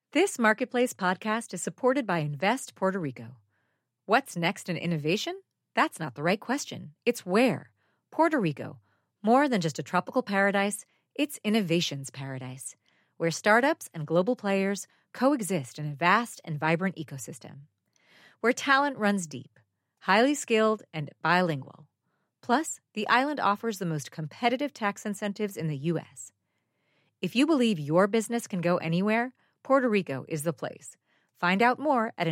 This Marketplace podcast is supported by Invest Puerto Rico. What's next in innovation? That's not the right question. It's where. Puerto Rico. More than just a tropical paradise, it's innovation's paradise, where startups and global players coexist in a vast and vibrant ecosystem. Where talent runs deep, highly skilled, and bilingual. Plus, the island offers the most competitive tax incentives in the U.S. If you believe your business can go anywhere, Puerto Rico is the place. Find out more at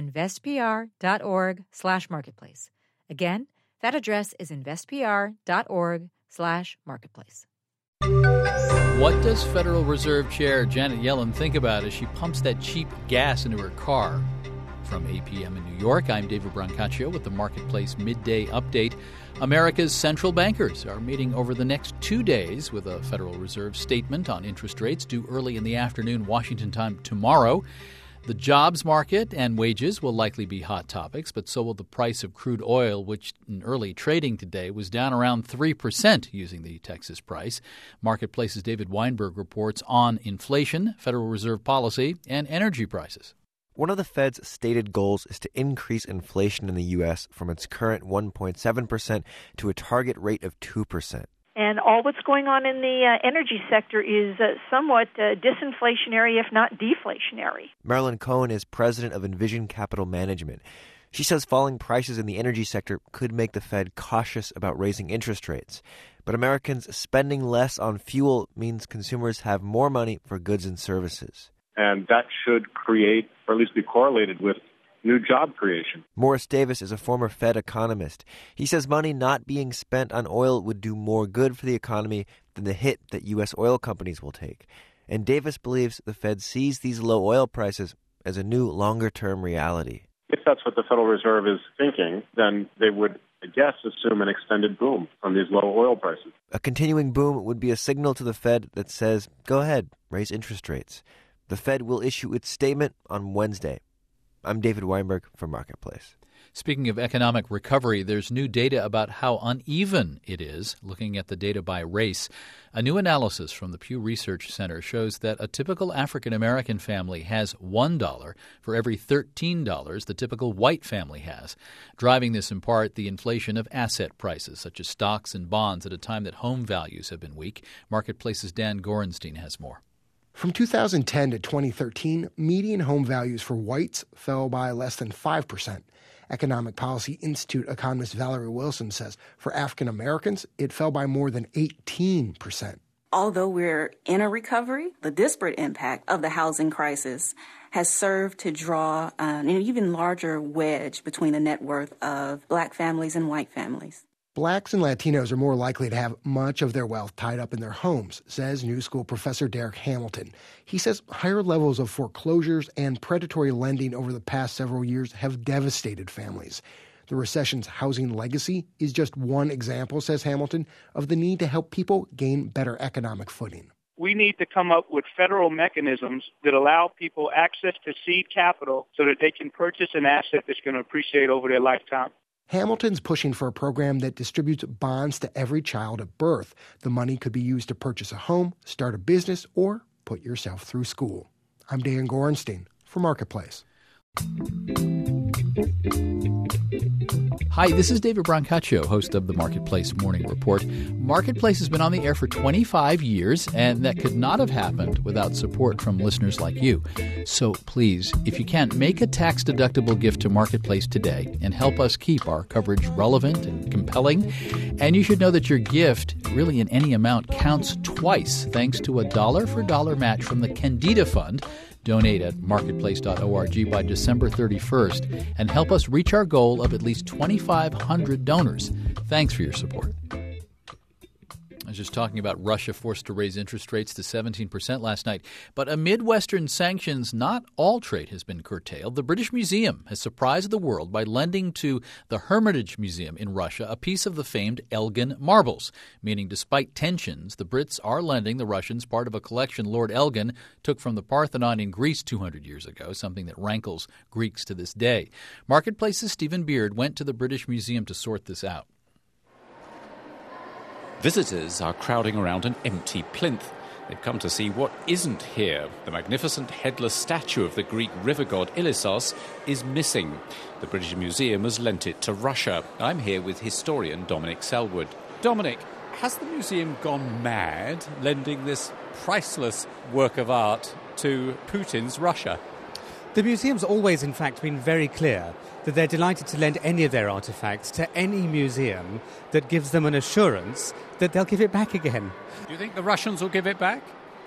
investpr.org/marketplace. Again, that address is investpr.org/marketplace. What does Federal Reserve Chair Janet Yellen think about as she pumps that cheap gas into her car? From 8 p.m. in New York, I'm David Brancaccio with the Marketplace Midday Update. America's central bankers are meeting over the next 2 days with a Federal Reserve statement on interest rates due early in the afternoon Washington time tomorrow. The jobs market and wages will likely be hot topics, but so will the price of crude oil, which in early trading today was down around 3% using the Texas price. Marketplace's David Weinberg reports on inflation, Federal Reserve policy, and energy prices. One of the Fed's stated goals is to increase inflation in the U.S. from its current 1.7% to a target rate of 2%. And all what's going on in the energy sector is somewhat disinflationary, if not deflationary. Marilyn Cohen is president of Envision Capital Management. She says falling prices in the energy sector could make the Fed cautious about raising interest rates. But Americans spending less on fuel means consumers have more money for goods and services. And that should create, or at least be correlated with, new job creation. Morris Davis is a former Fed economist. He says money not being spent on oil would do more good for the economy than the hit that U.S. oil companies will take. And Davis believes the Fed sees these low oil prices as a new, longer-term reality. If that's what the Federal Reserve is thinking, then they would, I guess, assume an extended boom on these low oil prices. A continuing boom would be a signal to the Fed that says, go ahead, raise interest rates. The Fed will issue its statement on Wednesday. I'm David Weinberg for Marketplace. Speaking of economic recovery, there's new data about how uneven it is, looking at the data by race. A new analysis from the Pew Research Center shows that a typical African-American family has $1 for every $13 the typical white family has, driving this in part the inflation of asset prices, such as stocks and bonds, at a time that home values have been weak. Marketplace's Dan Gorenstein has more. From 2010 to 2013, median home values for whites fell by less than 5%. Economic Policy Institute economist Valerie Wilson says for African Americans, it fell by more than 18%. Although we're in a recovery, the disparate impact of the housing crisis has served to draw an even larger wedge between the net worth of black families and white families. Blacks and Latinos are more likely to have much of their wealth tied up in their homes, says New School professor Derek Hamilton. He says higher levels of foreclosures and predatory lending over the past several years have devastated families. The recession's housing legacy is just one example, says Hamilton, of the need to help people gain better economic footing. We need to come up with federal mechanisms that allow people access to seed capital so that they can purchase an asset that's going to appreciate over their lifetime. Hamilton's pushing for a program that distributes bonds to every child at birth. The money could be used to purchase a home, start a business, or put yourself through school. I'm Dan Gorenstein for Marketplace. Hi, this is David Brancaccio, host of the Marketplace Morning Report. Marketplace has been on the air for 25 years, and that could not have happened without support from listeners like you. So please, if you can, make a tax-deductible gift to Marketplace today and help us keep our coverage relevant and compelling. And you should know that your gift, really in any amount, counts twice, thanks to a dollar-for-dollar match from the Candida Fund. Donate at marketplace.org by December 31st and help us reach our goal of at least 2,500 donors. Thanks for your support. I was just talking about Russia forced to raise interest rates to 17% last night. But amid Western sanctions, not all trade has been curtailed. The British Museum has surprised the world by lending to the Hermitage Museum in Russia a piece of the famed Elgin marbles, meaning despite tensions, the Brits are lending the Russians part of a collection Lord Elgin took from the Parthenon in Greece 200 years ago, something that rankles Greeks to this day. Marketplace's Stephen Beard went to the British Museum to sort this out. Visitors are crowding around an empty plinth. They've come to see what isn't here. The magnificent headless statue of the Greek river god Ilissos is missing. The British Museum has lent it to Russia. I'm here with historian Dominic Selwood. Dominic, has the museum gone mad lending this priceless work of art to Putin's Russia? The museum's always, in fact, been very clear that they're delighted to lend any of their artefacts to any museum that gives them an assurance that they'll give it back again. Do you think the Russians will give it back?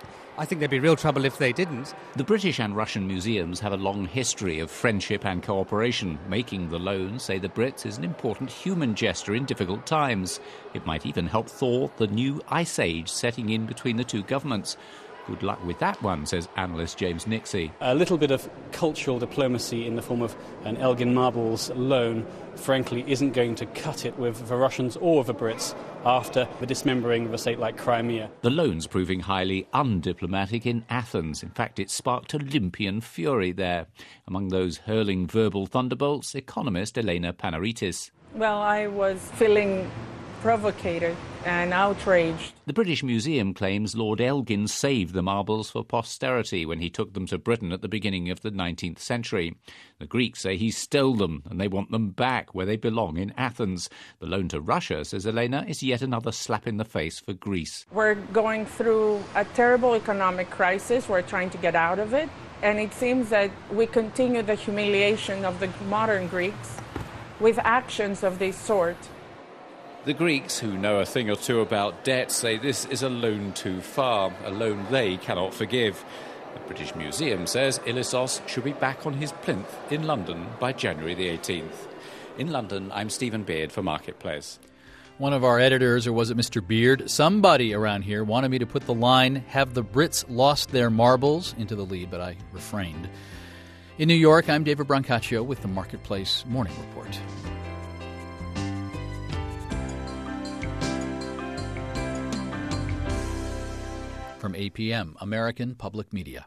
I think there'd be real trouble if they didn't. The British and Russian museums have a long history of friendship and cooperation, making the loan, say the Brits, is an important human gesture in difficult times. It might even help thaw the new ice age setting in between the two governments. Good luck with that one, says analyst James Nixie. A little bit of cultural diplomacy in the form of an Elgin Marbles loan, frankly, isn't going to cut it with the Russians or the Brits after the dismembering of a state like Crimea. The loan's proving highly undiplomatic in Athens. In fact, it sparked Olympian fury there. Among those hurling verbal thunderbolts, economist Elena Panaritis. Well, I was feeling provocated and outraged. The British Museum claims Lord Elgin saved the marbles for posterity when he took them to Britain at the beginning of the 19th century. The Greeks say he stole them and they want them back where they belong in Athens. The loan to Russia, says Elena, is yet another slap in the face for Greece. We're going through a terrible economic crisis. We're trying to get out of it. And it seems that we continue the humiliation of the modern Greeks with actions of this sort. The Greeks, who know a thing or two about debt, say this is a loan too far, a loan they cannot forgive. The British Museum says Ilissos should be back on his plinth in London by January the 18th. In London, I'm Stephen Beard for Marketplace. One of our editors, or was it Mr. Beard, somebody around here wanted me to put the line, "Have the Brits lost their marbles?" into the lead, but I refrained. In New York, I'm David Brancaccio with the Marketplace Morning Report. From APM, American Public Media.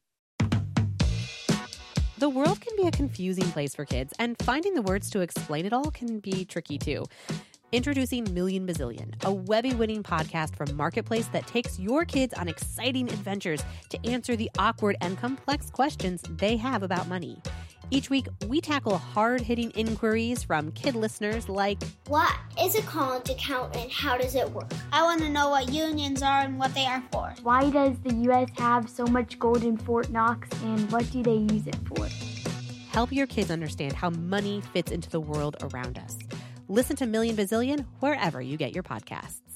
The world can be a confusing place for kids, and finding the words to explain it all can be tricky too. Introducing Million Bazillion, a Webby-winning podcast from Marketplace that takes your kids on exciting adventures to answer the awkward and complex questions they have about money. Each week, we tackle hard-hitting inquiries from kid listeners like, what is a college account and how does it work? I want to know what unions are and what they are for. Why does the U.S. have so much gold in Fort Knox and what do they use it for? Help your kids understand how money fits into the world around us. Listen to Million Bazillion wherever you get your podcasts.